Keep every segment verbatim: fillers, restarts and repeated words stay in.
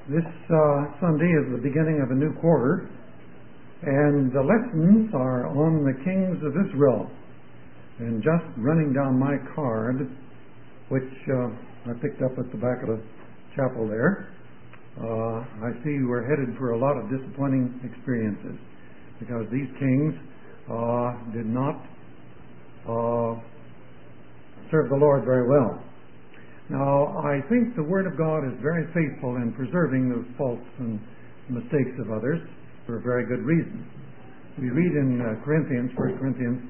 This uh, Sunday is the beginning of a new quarter, and the lessons are on the kings of Israel. And just running down my card, which uh, I picked up at the back of the chapel there, uh, I see we're headed for a lot of disappointing experiences, because these kings uh, did not uh, serve the Lord very well. Now, I think the Word of God is very faithful in preserving the faults and mistakes of others for a very good reason. We read in uh, Corinthians, First Corinthians,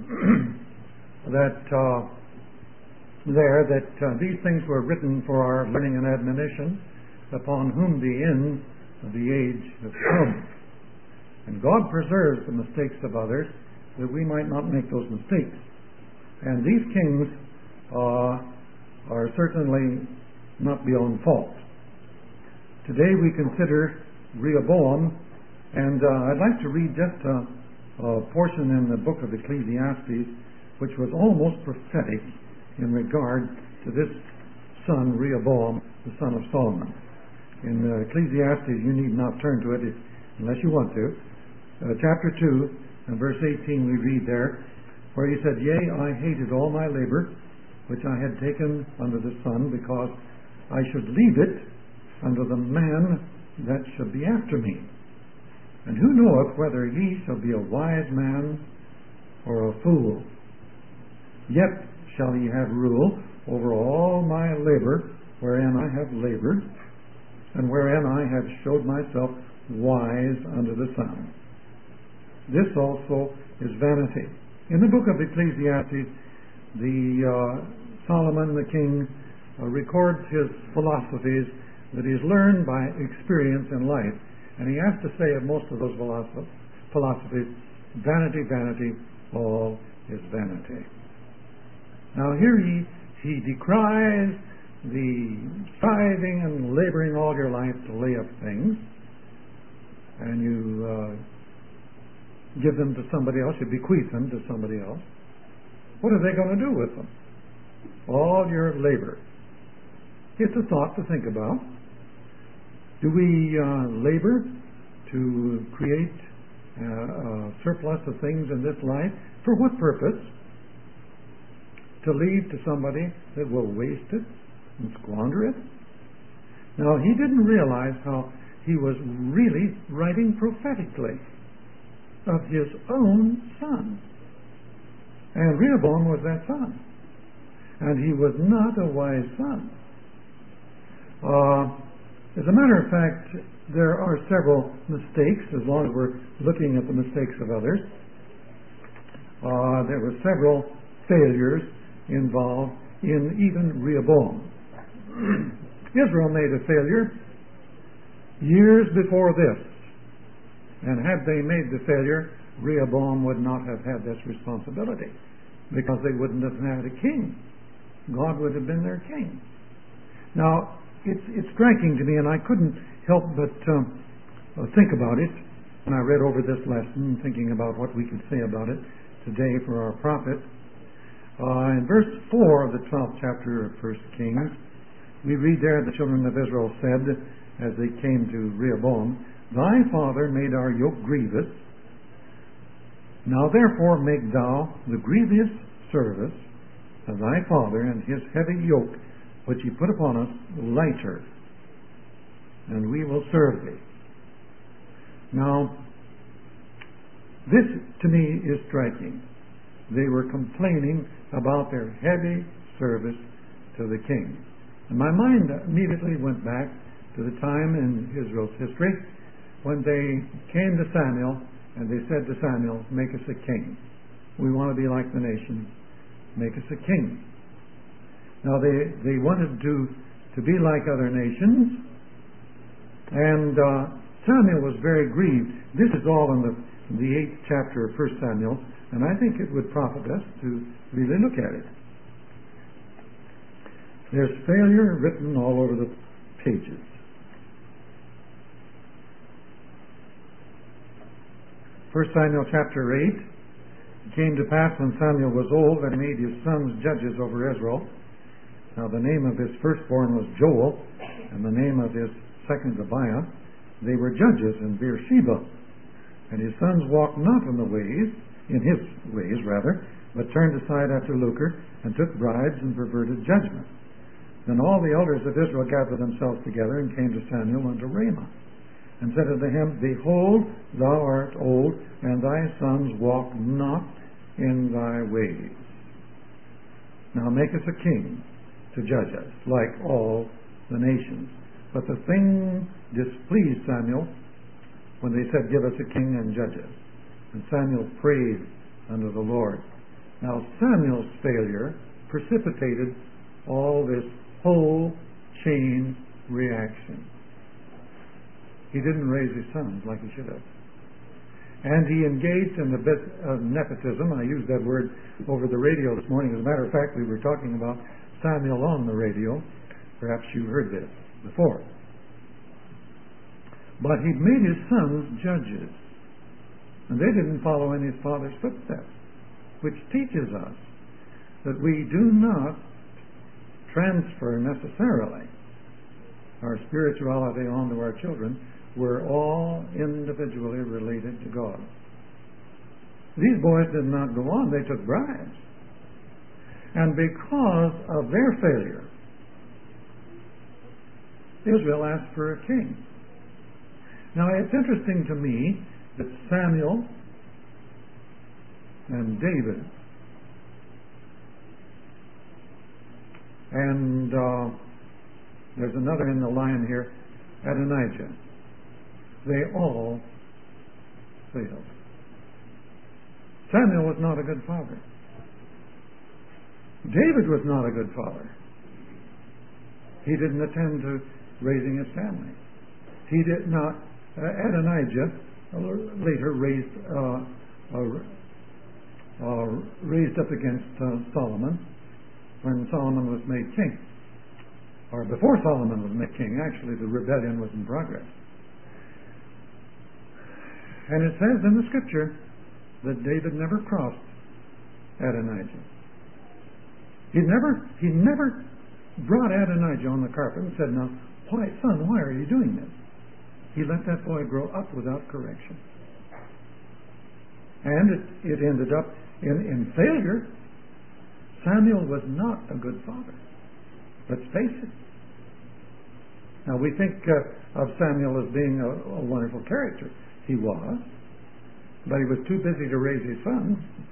that uh, there that uh, these things were written for our learning and admonition, upon whom the end of the age has come. And God preserves the mistakes of others, that we might not make those mistakes. And these kings uh, are certainly not beyond fault. Today we consider Rehoboam, and uh, I'd like to read just a, a portion in the book of Ecclesiastes, which was almost prophetic in regard to this son, Rehoboam, the son of Solomon. In uh, Ecclesiastes, you need not turn to it if, unless you want to. Uh, chapter two, and verse eighteen, we read there, where he said, "Yea, I hated all my labor, which I had taken under the sun, because I should leave it unto the man that should be after me. And who knoweth whether he shall be a wise man or a fool? Yet shall he have rule over all my labor, wherein I have labored, and wherein I have showed myself wise under the sun. This also is vanity." In the book of Ecclesiastes, the uh, Solomon the king uh, records his philosophies that he's learned by experience in life, and he has to say of most of those philosoph- philosophies, vanity, vanity, all is vanity. Now here he he decries the striving and laboring all your life to lay up things, and you uh, give them to somebody else, you bequeath them to somebody else. What are they going to do with them? All your labor. It's a thought to think about. Do we uh, labor to create uh, a surplus of things in this life? For what purpose? To leave to somebody that will waste it and squander it? Now, he didn't realize how he was really writing prophetically of his own son. And Rehoboam was that son. And he was not a wise son. Uh, as a matter of fact, there are several mistakes, as long as we're looking at the mistakes of others. Uh, there were several failures involved in even Rehoboam. Israel made a failure years before this. And had they made the failure, Rehoboam would not have had this responsibility, because they wouldn't have had a king. God would have been their king. Now, it's, it's striking to me, and I couldn't help but um, think about it when I read over this lesson, thinking about what we could say about it today for our prophet. Uh, in verse four of the twelfth chapter of First Kings, we read there, the children of Israel said, as they came to Rehoboam, "Thy father made our yoke grievous. Now therefore make thou the grievous service of thy father, and his heavy yoke which he put upon us lighter, and we will serve thee." Now, this to me is striking. They were complaining about their heavy service to the king. And my mind immediately went back to the time in Israel's history when they came to Samuel and they said to Samuel, "Make us a king. We want to be like the nations. Make us a king." Now they, they wanted to, to be like other nations, and uh, Samuel was very grieved. This is all in the, in the eighth chapter of First Samuel, and I think it would profit us to really look at it. There's failure written all over the pages. First Samuel chapter eight. It came to pass when Samuel was old that he made his sons judges over Israel. Now the name of his firstborn was Joel, and the name of his second Abiah, they were judges in Beersheba. And his sons walked not in the ways, in his ways rather, but turned aside after lucre, and took bribes and perverted judgment. Then all the elders of Israel gathered themselves together and came to Samuel unto Ramah, and said unto him, Behold, thou art old, and thy sons walk not in thy ways. Now make us a king to judge us, like all the nations. But the thing displeased Samuel when they said, Give us a king and judge us. And Samuel prayed unto the Lord. Now Samuel's failure precipitated all this whole chain reaction. He didn't raise his sons like he should have. And he engaged in a bit of nepotism. I used that word over the radio this morning. As a matter of fact, we were talking about Samuel on the radio. Perhaps you heard this before. But he made his sons judges. And they didn't follow in his father's footsteps, which teaches us that we do not transfer necessarily our spirituality onto our children. We're all individually related to God. These boys did not go on. They took bribes. And because of their failure, Israel asked for a king. Now, it's interesting to me that Samuel and David and uh, there's another in the line here, Adonijah, they all failed. Samuel was not a good father. David was not a good father. He didn't attend to raising his family. He did not. Uh, Adonijah later raised uh, uh, uh, raised up against uh, Solomon when Solomon was made king, or before Solomon was made king. Actually, the rebellion was in progress. And it says in the Scripture that David never crossed Adonijah. He never, he never brought Adonijah on the carpet and said, "Now, why, son, why are you doing this?" He let that boy grow up without correction. And it, it ended up in, in failure. Samuel was not a good father. Let's face it. Now, we think uh, of Samuel as being a, a wonderful character. He was, but he was too busy to raise his sons.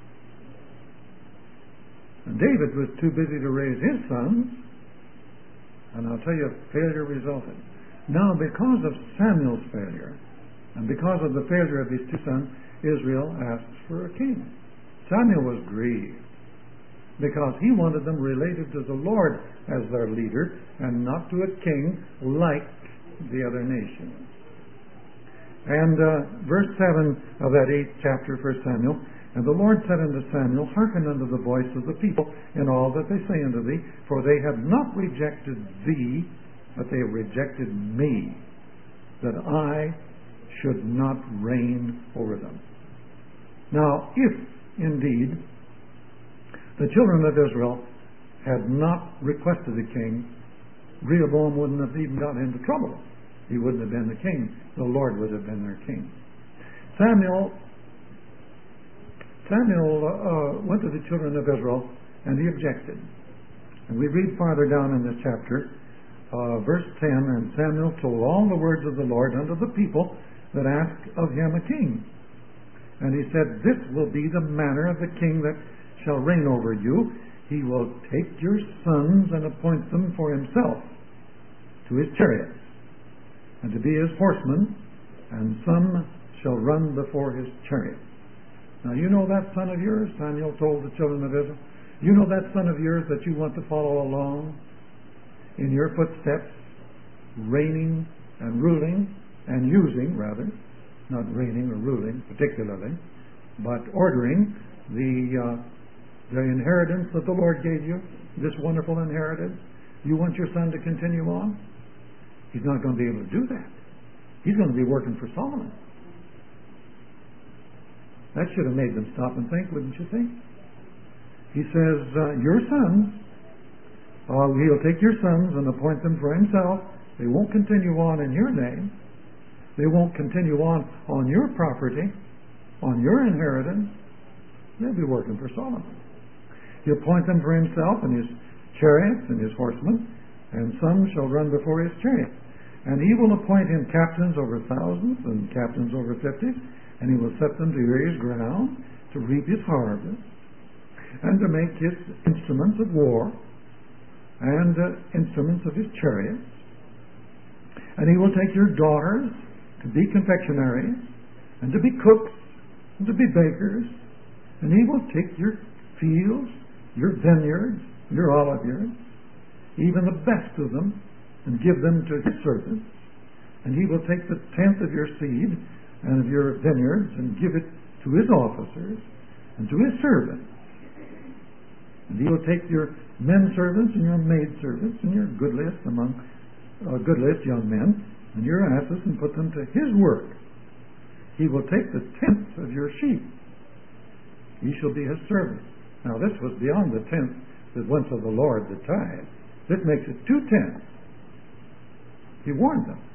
And David was too busy to raise his sons. And I'll tell you, failure resulted. Now, because of Samuel's failure, and because of the failure of his two sons, Israel asks for a king. Samuel was grieved, because he wanted them related to the Lord as their leader, and not to a king like the other nations. And uh, verse seven of that eighth chapter, First Samuel, And the Lord said unto Samuel, Hearken unto the voice of the people in all that they say unto thee, for they have not rejected thee, but they have rejected me, that I should not reign over them. Now, if indeed the children of Israel had not requested a king, Rehoboam wouldn't have even got into trouble. He wouldn't have been the king. The Lord would have been their king. Samuel Samuel uh, went to the children of Israel, and he objected. And we read farther down in this chapter, uh, verse ten, And Samuel told all the words of the Lord unto the people that asked of him a king. And he said, This will be the manner of the king that shall reign over you. He will take your sons and appoint them for himself to his chariots, and to be his horsemen, and some shall run before his chariots. Now, you know that son of yours, Samuel told the children of Israel, you know that son of yours that you want to follow along in your footsteps, reigning and ruling and using, rather, not reigning or ruling particularly, but ordering the uh, the inheritance that the Lord gave you, this wonderful inheritance. You want your son to continue on? He's not going to be able to do that. He's going to be working for Solomon. That should have made them stop and think, wouldn't you think? He says, uh, your sons, uh, he'll take your sons and appoint them for himself They won't continue on in your name. They won't continue on on your property, on your inheritance. They'll be working for Solomon. He'll appoint them for himself and his chariots and his horsemen, and some shall run before his chariots. And he will appoint him captains over thousands and captains over fifties, and he will set them to hear his ground, to reap his harvest, and to make his instruments of war, and uh, instruments of his chariots. And he will take your daughters to be confectionaries, and to be cooks, and to be bakers, and he will take your fields, your vineyards, your olive yards, even the best of them, and give them to his servants. And he will take the tenth of your seed and of your vineyards and give it to his officers and to his servants. And he will take your men servants and your maid servants and your goodliest among uh, goodliest young men and your asses and put them to his work. He will take the tenth of your sheep. Ye shall be his servant. Now this was beyond the tenth that went to the Lord, the tithe. This makes it two tenths. He warned them.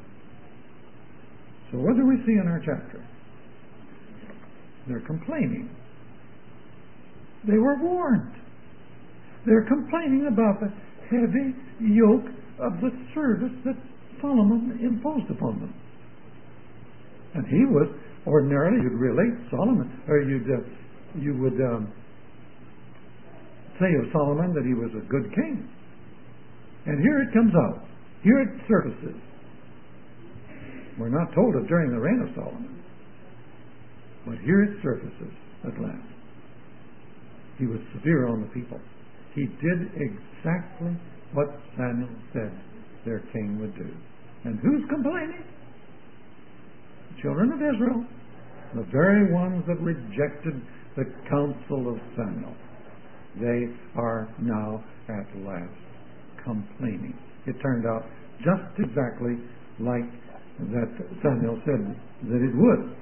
So what do we see in our chapter? They're complaining. They were warned. They're complaining about the heavy yoke of the service that Solomon imposed upon them. And he was, ordinarily, you'd relate Solomon, or you'd, uh, you would um, say of Solomon that he was a good king. And here it comes out. Here it surfaces. We're not told it during the reign of Solomon, but here it surfaces at last. He was severe on the people. He did exactly what Samuel said their king would do. And who's complaining? The children of Israel, the very ones that rejected the counsel of Samuel. They are now at last complaining. It turned out just exactly like that Samuel said that it would.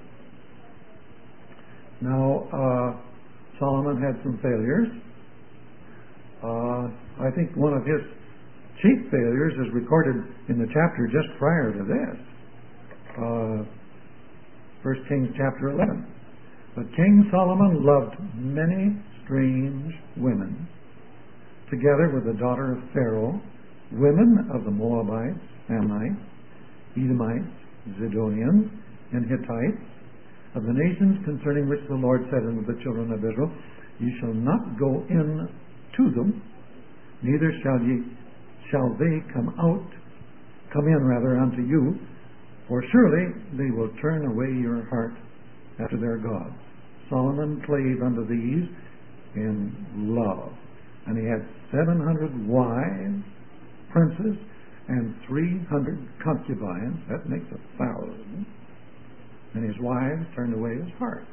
Now, uh, Solomon had some failures. Uh, I think one of his chief failures is recorded in the chapter just prior to this. Uh, First Kings chapter eleven. But King Solomon loved many strange women, together with the daughter of Pharaoh, women of the Moabites, Ammonites, Edomites, Zidonians, and Hittites, of the nations concerning which the Lord said unto the children of Israel, Ye shall not go in to them, neither shall ye shall they come out, come in rather unto you, for surely they will turn away your heart after their gods. Solomon clave unto these in love, and he had seven hundred wives, princes, and three hundred concubines. That makes a thousand. And his wives turned away his heart.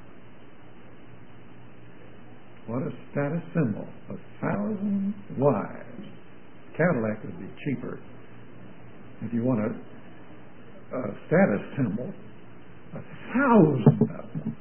What a status symbol. A thousand wives. Cadillac would be cheaper. If you want a, a status symbol, a thousand of them.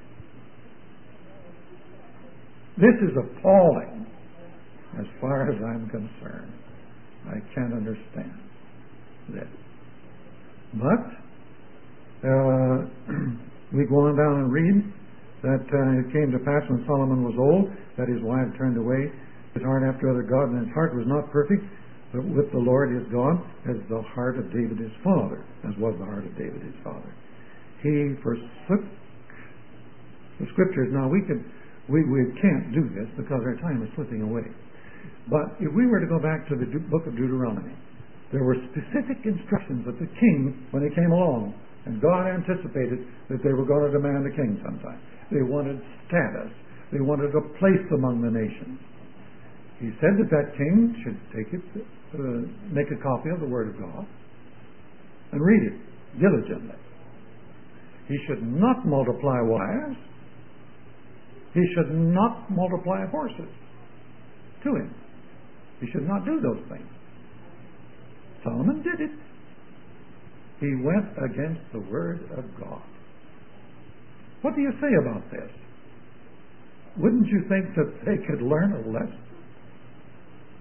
This is appalling as far as I'm concerned. I can't understand this. But uh, we go on down and read that uh, it came to pass when Solomon was old that his wife turned away his heart after other gods, and his heart was not perfect, but with the Lord his God, as the heart of David his father, as was the heart of David his father. He forsook the scriptures. Now we could, we, we can't do this because our time is slipping away. But if we were to go back to the book of Deuteronomy, there were specific instructions that the king, when he came along, and God anticipated that they were going to demand a king sometime. They wanted status. They wanted a place among the nations. He said that that king should take it, uh, make a copy of the Word of God, and read it diligently. He should not multiply wives. He should not multiply horses to him. He should not do those things. Solomon did it. He went against the Word of God. What do you say about this? Wouldn't you think that they could learn a lesson?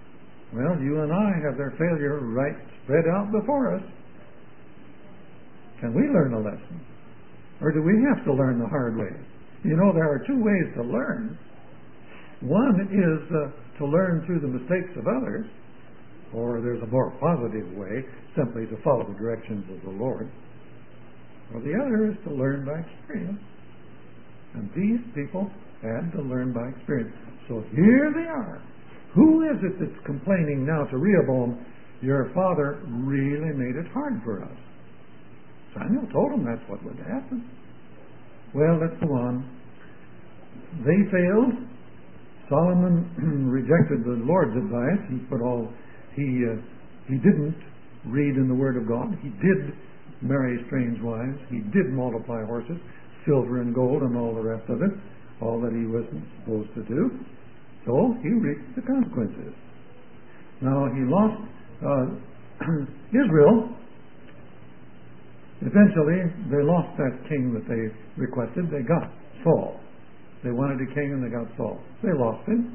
Well, you and I have their failure right spread out before us. Can we learn a lesson? Or do we have to learn the hard way? You know, there are two ways to learn. One is uh, to learn through the mistakes of others, or there's a more positive way, simply to follow the directions of the Lord. Or the other is to learn by experience. And these people had to learn by experience. So here they are. Who is it that's complaining now to Rehoboam, your father really made it hard for us? Samuel told him that's what would happen. Well, let's go on. They failed. Solomon rejected the Lord's advice. He put all he uh, he didn't read in the Word of God. He did marry strange wives. He did multiply horses, silver and gold, and all the rest of it, all that he wasn't supposed to do. So he reaped the consequences. Now he lost uh, Israel. Eventually, they lost that king that they requested. They got Saul. They wanted a king and they got Saul. They lost him.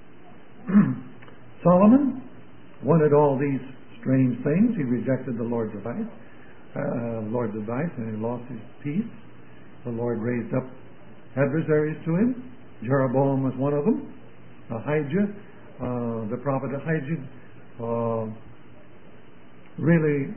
Solomon wanted all these strange things. He rejected the Lord's advice, uh, Lord's advice, and he lost his peace. The Lord raised up adversaries to him. Jeroboam was one of them. Ahijah, uh, the prophet Ahijah, uh, really,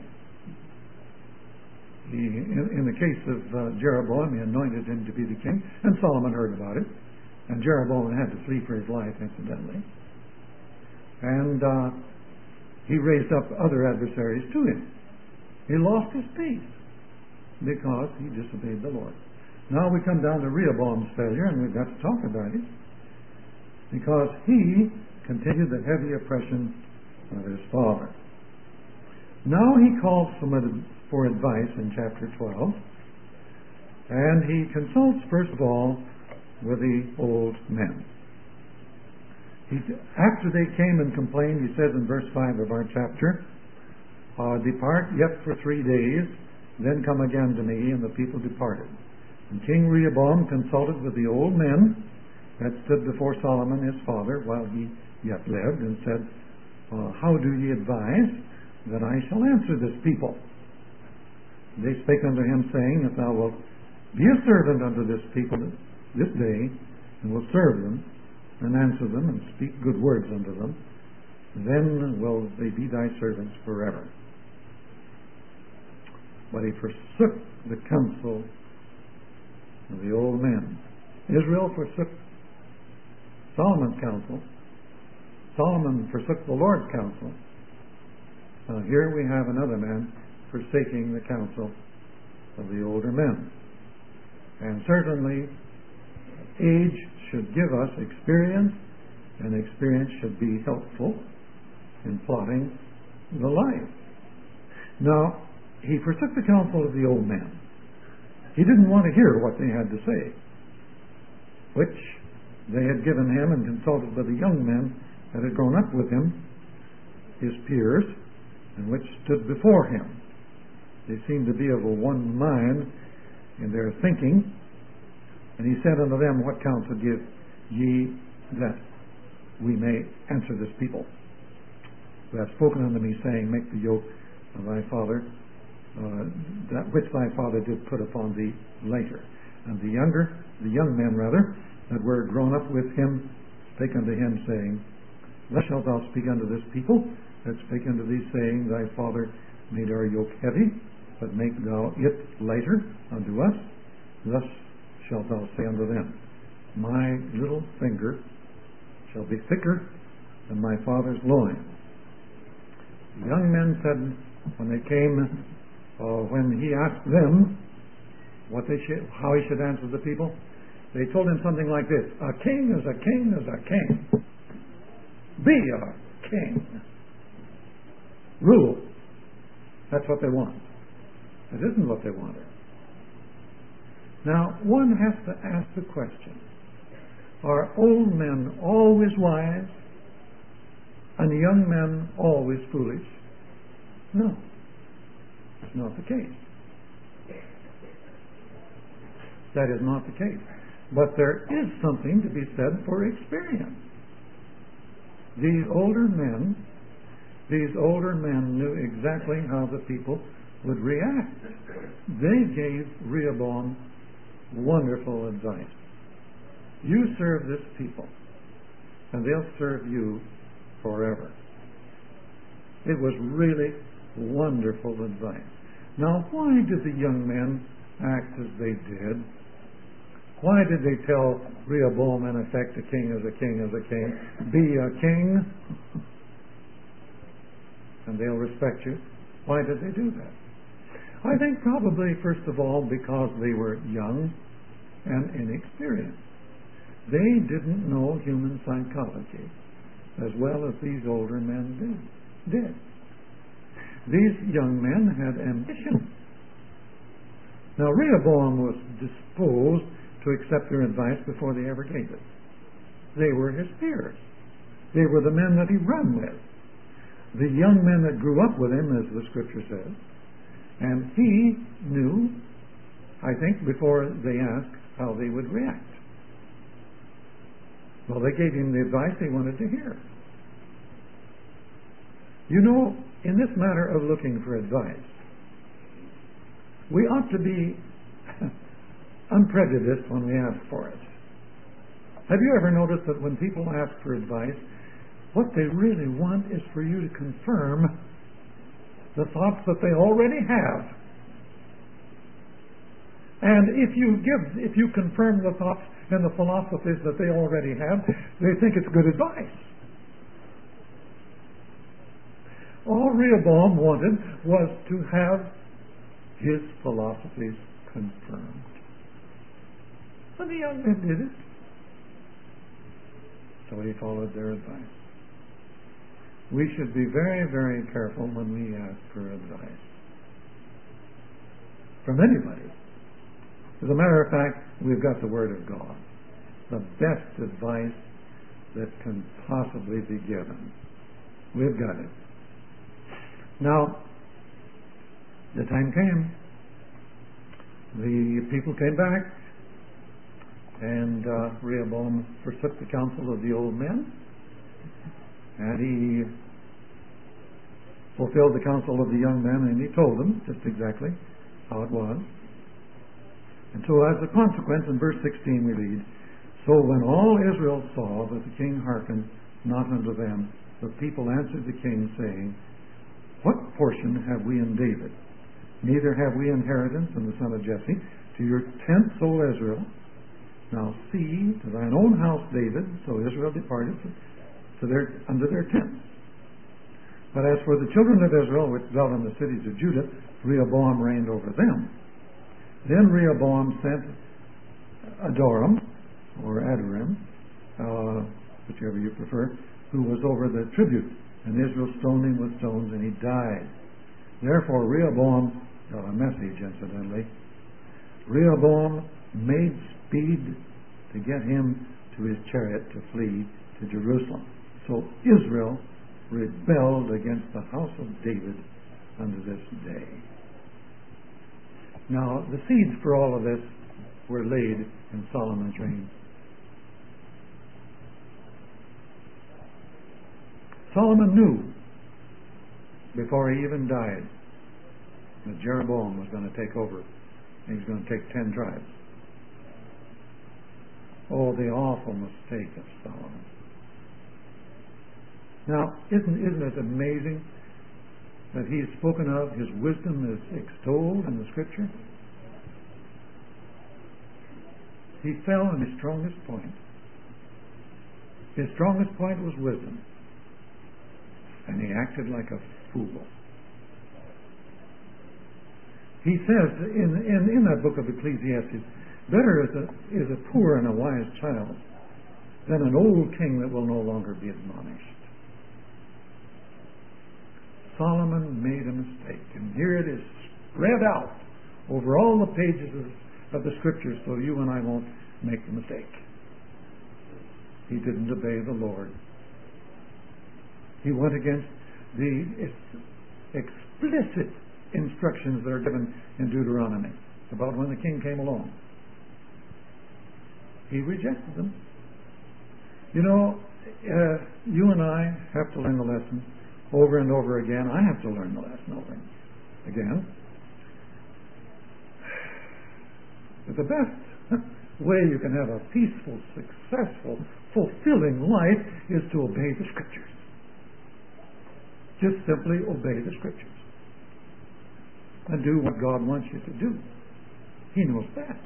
he, in, in the case of uh, Jeroboam, he anointed him to be the king, and Solomon heard about it. And Jeroboam had to flee for his life, incidentally. And uh, he raised up other adversaries to him. He lost his peace because he disobeyed the Lord. Now we come down to Rehoboam's failure, and we've got to talk about it, because he continued the heavy oppression of his father. Now he calls for advice in chapter twelve, and he consults, first of all, with the old men. He, after they came and complained, he says in verse five of our chapter, uh, Depart yet for three days, then come again to me. And the people departed. And King Rehoboam consulted with the old men that stood before Solomon his father while he yet lived, and said, uh, How do ye advise that I shall answer this people? They spake unto him, saying, If thou wilt be a servant unto this people this day, and will serve them, and answer them, and speak good words unto them, then will they be thy servants forever. But he forsook the counsel of the old men. Israel forsook Solomon's counsel. Solomon forsook the Lord's counsel. Now here we have another man forsaking the counsel of the older men. And certainly age should give us experience, and experience should be helpful in plotting the life. Now, he forsook the counsel of the old men. He didn't want to hear what they had to say, which they had given him, and consulted with the young men that had grown up with him, his peers, and which stood before him. They seemed to be of a one mind in their thinking. And he said unto them, What counsel give ye that we may answer this people? Who have spoken unto me, saying, Make the yoke of thy father, uh, that which thy father did put upon thee later. And the younger, the young men rather, that were grown up with him, spake unto him, saying, Thus shalt thou speak unto this people, that spake unto thee, saying, Thy father made our yoke heavy, but make thou it lighter unto us. Thus shalt thou say unto them, My little finger shall be thicker than my father's loin. The young men said, when they came, uh, when he asked them what they should, how he should answer the people, they told him something like this: A king is a king is a king. Be a king. Rule. That's what they want. It isn't what they wanted. Now, one has to ask the question, are old men always wise and young men always foolish? No. That's not the case. That is not the case. But there is something to be said for experience. These older men these older men knew exactly how the people would react. They gave Rehoboam wonderful advice. You serve this people, and they'll serve you forever. It was really wonderful advice. Now, why did the young men act as they did? Why did they tell Rehoboam, in effect, a king is a king is a king, be a king, and they'll respect you? Why did they do that? I think probably, first of all, because they were young and inexperienced. They didn't know human psychology as well as these older men did. did. These young men had ambition. Now, Rehoboam was disposed to accept their advice before they ever gave it. They were his peers. They were the men that he ran with. The young men that grew up with him, as the Scripture says. And he knew, I think, before they asked, how they would react. Well, they gave him the advice he wanted to hear. You know, in this matter of looking for advice, we ought to be unprejudiced when we ask for it. Have you ever noticed that when people ask for advice, what they really want is for you to confirm the thoughts that they already have? And if you give, if you confirm the thoughts and the philosophies that they already have, they think it's good advice. All Rehoboam wanted was to have his philosophies confirmed. And the young men did it. So he followed their advice. We should be very, very careful when we ask for advice from anybody. As a matter of fact, we've got the Word of God, the best advice that can possibly be given. We've got it. Now, the time came. The people came back, and uh, Rehoboam forsook the counsel of the old men, and he fulfilled the counsel of the young men, and he told them just exactly how it was. And so as a consequence, in verse sixteen we read, So when all Israel saw that the king hearkened not unto them, the people answered the king, saying, What portion have we in David? Neither have we inheritance in the son of Jesse. To your tents, O Israel. Now see to thine own house, David. So Israel departed to their, unto their tents. But as for the children of Israel, which dwelt in the cities of Judah, Rehoboam reigned over them. Then Rehoboam sent Adoram, or Adoram, uh, whichever you prefer, who was over the tribute. And Israel stoned him with stones, and he died. Therefore Rehoboam got a message, incidentally. Rehoboam made speed to get him to his chariot to flee to Jerusalem. So Israel rebelled against the house of David unto this day. Now, the seeds for all of this were laid in Solomon's reign. Solomon knew before he even died that Jeroboam was going to take over, and he was going to take ten tribes. Oh, the awful mistake of Solomon. Now, isn't, isn't it amazing that he's spoken of, his wisdom is extolled in the Scripture? He fell on his strongest point. His strongest point was wisdom. And he acted like a fool. He says in, in, in that book of Ecclesiastes, better is a, is a poor and a wise child than an old king that will no longer be admonished. Solomon made a mistake, and here it is spread out over all the pages of, of the Scriptures so you and I won't make the mistake. He didn't obey the Lord. He went against the explicit instructions that are given in Deuteronomy about when the king came along. He rejected them. You know, uh, you and I have to learn the lesson over and over again. I have to learn the lesson over again. But the best way you can have a peaceful, successful, fulfilling life is to obey the Scriptures. Just simply obey the Scriptures. And do what God wants you to do. He knows best.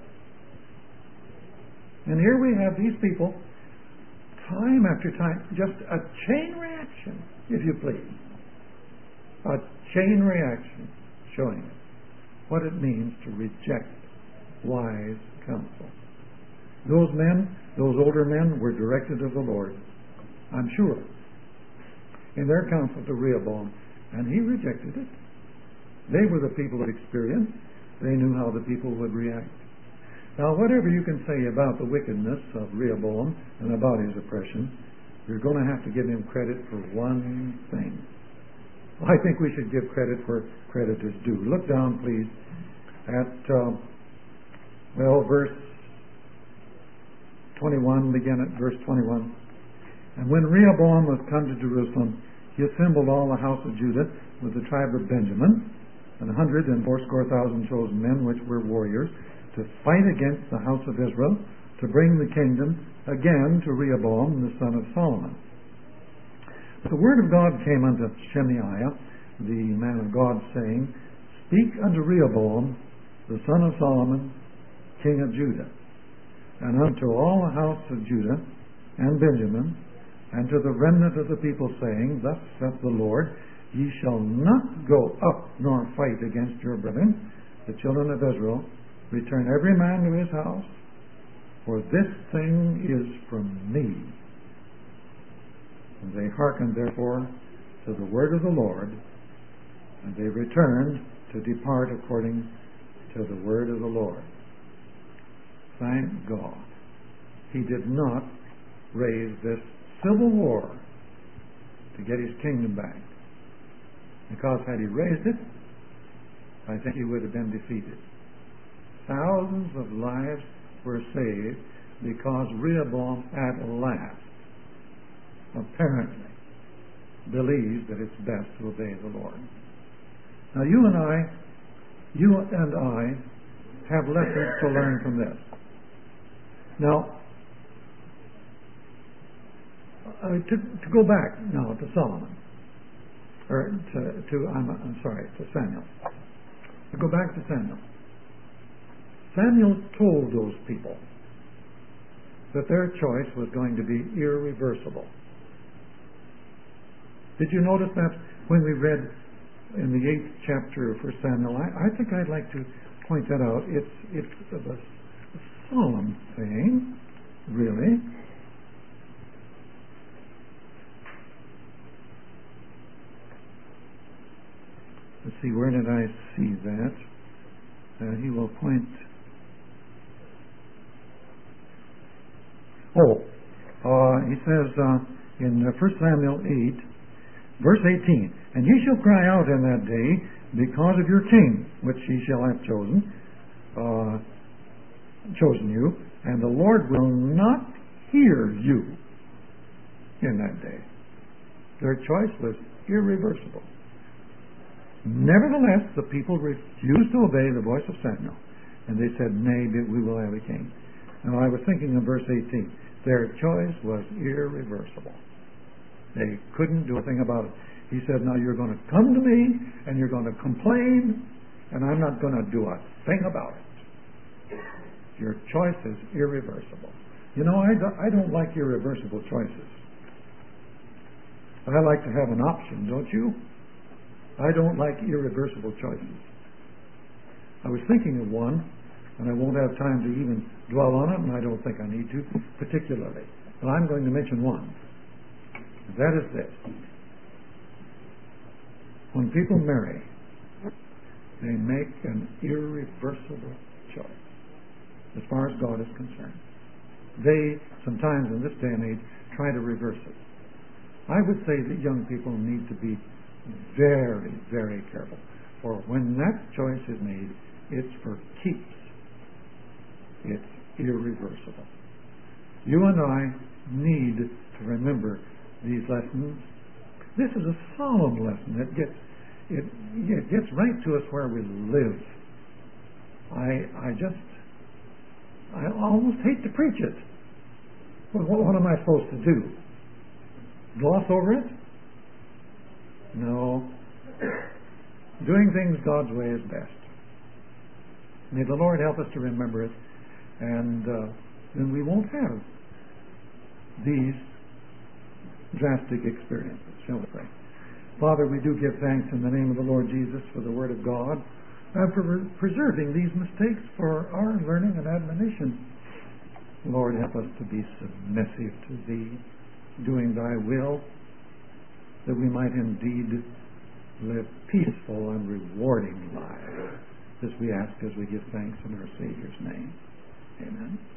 And here we have these people, time after time, just a chain reaction, if you please. A chain reaction showing us what it means to reject wise counsel. Those men, those older men, were directed of the Lord, I'm sure, in their counsel to Rehoboam, and he rejected it. They were the people of experience. They knew how the people would react. Now, whatever you can say about the wickedness of Rehoboam and about his oppression, you're going to have to give him credit for one thing. I think we should give credit where credit is due. Look down, please, at, uh, well, verse twenty-one, begin at verse twenty-one. And when Rehoboam was come to Jerusalem, he assembled all the house of Judah with the tribe of Benjamin, and a hundred and fourscore thousand chosen men, which were warriors, to fight against the house of Israel, to bring the kingdom again to Rehoboam, the son of Solomon. The word of God came unto Shemaiah, the man of God, saying, Speak unto Rehoboam, the son of Solomon, king of Judah, and unto all the house of Judah and Benjamin, and to the remnant of the people, saying, Thus saith the Lord, Ye shall not go up nor fight against your brethren, the children of Israel. Return every man to his house, for this thing is from me. And they hearkened therefore to the word of the Lord, and they returned to depart according to the word of the Lord. Thank God, he did not raise this civil war to get his kingdom back. Because had he raised it, I think he would have been defeated. Thousands of lives were saved because Rehoboam at last apparently believes that it's best to obey the Lord. Now you and I, you and I have lessons to learn from this. Now, uh, to, to go back now to Solomon, or to, to I'm, I'm sorry, to Samuel. To go back to Samuel. Samuel told those people that their choice was going to be irreversible. Did you notice that when we read in the eighth chapter of First Samuel? I, I think I'd like to point that out. It's it's a, a solemn thing, really. Let's see, where did I see that? Uh, he will point. Oh, uh, he says uh, in uh, First Samuel eight, verse eighteen, And ye shall cry out in that day because of your king, which ye shall have chosen, uh, chosen you, and the Lord will not hear you in that day. Their choice was irreversible. Nevertheless, the people refused to obey the voice of Samuel, and they said, Nay, we will have a king. And I was thinking of verse eighteen. Their choice was irreversible. They couldn't do a thing about it. He said, now you're going to come to me, and you're going to complain, and I'm not going to do a thing about it. Your choice is irreversible. You know, I don't, I don't like irreversible choices. I like to have an option, don't you? I don't like irreversible choices. I was thinking of one, and I won't have time to even dwell on it, and I don't think I need to particularly. But I'm going to mention one. That is this. When people marry, they make an irreversible choice as far as God is concerned. They, sometimes in this day and age, try to reverse it. I would say that young people need to be very, very careful. For when that choice is made, it's for keeps. It's irreversible. You and I need to remember these lessons This is a solemn lesson. It gets it, it gets right to us where we live. I I just I almost hate to preach it. But what, what am I supposed to do? Gloss over it? No. Doing things God's way is best. May the Lord help us to remember it, and uh, then we won't have these drastic experiences. Shall we pray? Father, we do give thanks in the name of the Lord Jesus for the Word of God and for preserving these mistakes for our learning and admonition. Lord, help us to be submissive to Thee, doing Thy will, that we might indeed live peaceful and rewarding lives. This we ask as we give thanks in our Savior's name. Amen.